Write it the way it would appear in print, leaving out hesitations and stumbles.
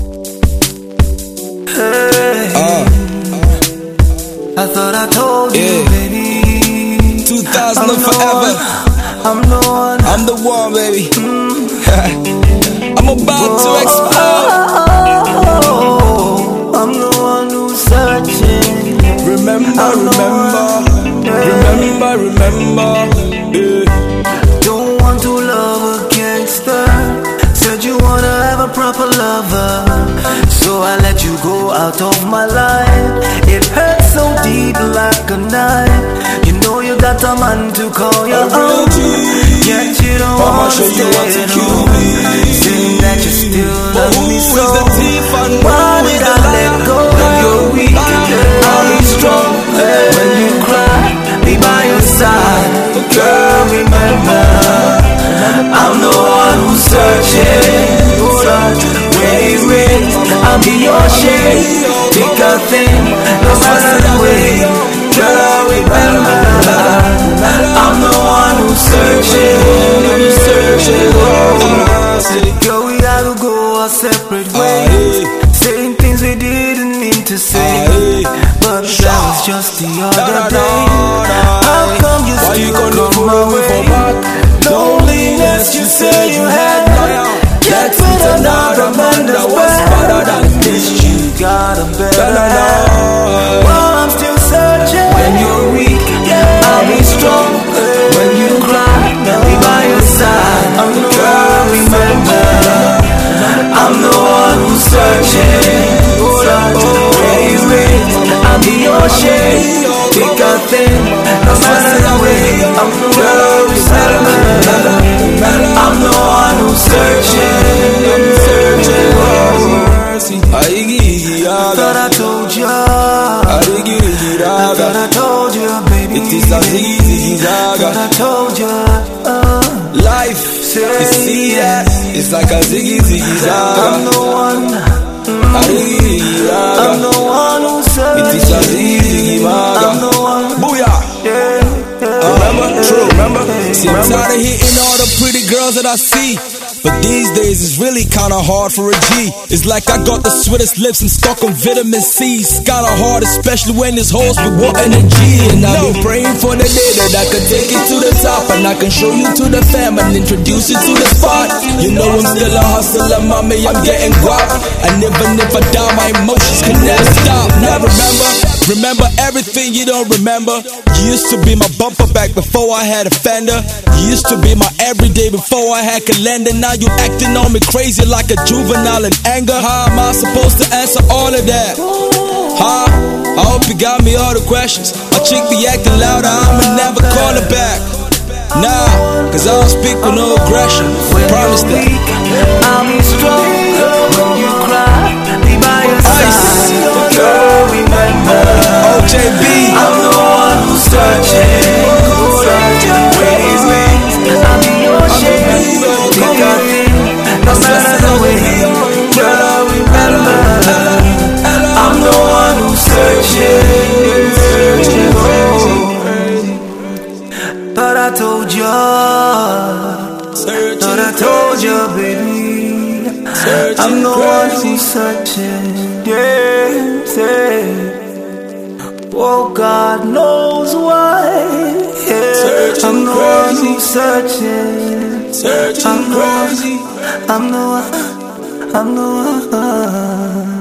Hey, I thought I told you, baby. 2000 and forever. I'm the one. I'm the one, baby. I'm about to explode. I'm the one who's searching. Remember. Don't want to love a gangster. Said you wanna have a proper lover, so I let you go out of my life. It hurts so deep like a knife. You know you got a man to call your own, yet you don't want to stay at home. Saying that you still love me so. Why did I let go? You're weak, I'll be strong. When you cry, be by your side. Girl, remember, I'm the one who's searching. Wait, I'll be your shade. Pick a thing, no matter the way. Girl, remember, I'm the one who's searching. Girl, we had to go our separate ways, saying things we didn't mean to say, but that was just the other day. How come you still come my way? Loneliness you say you had, get with another man that was better than this. You got a better hand. While I'm still searching. When you're weak, I'll be strong. When you cry, I'll be by your side. Girl, remember, I'm the one who's searching. Wait, I'll be your shade. Pick a thing, no matter the way. Girl, remember, I'm the one who's searching. Thought I told you. Thought I told you, baby. It is as easy as Thought I told you. Life, you see that? It's like a ziggy zaga. I'm the one. I'm the one who's searching. It is as easy as I'm the one. Booyah. Remember? See, I'm tired of hitting all the pretty girls that I see, but these days it's really kinda hard for a G. It's like I got the sweetest lips and stuck on vitamin C. It's kinda hard, especially when this hoes be wanting a G. And I've been praying for the day that I can take it to the top, and I can show you to the fam and introduce you to the spot. You know I'm still a hustler, mommy, I'm getting guap. And even if I die, my emotions can never stop. Now remember everything you don't remember. You used to be my bumper back before I had a fender. You used to be my everyday before I had calendar. Now you acting on me crazy like a juvenile in anger. How am I supposed to answer all of that? Huh? I hope you got me all the questions. My chick be acting louder, I'ma never call her back. Nah, cause I don't speak with no aggression. Promise that. I'll be strong. When you cry, be by your side. Girl, remember, OJB, I'm the one who's searching. Wait, I'll be your shade. Pick a thing, no matter the way. Girl, remember, I'm the one who's searching. Thought I told you. Thought I told you, baby. I'm the one who's searching. Oh, God knows why. I'm the one who's searching. I'm the one. I'm the one.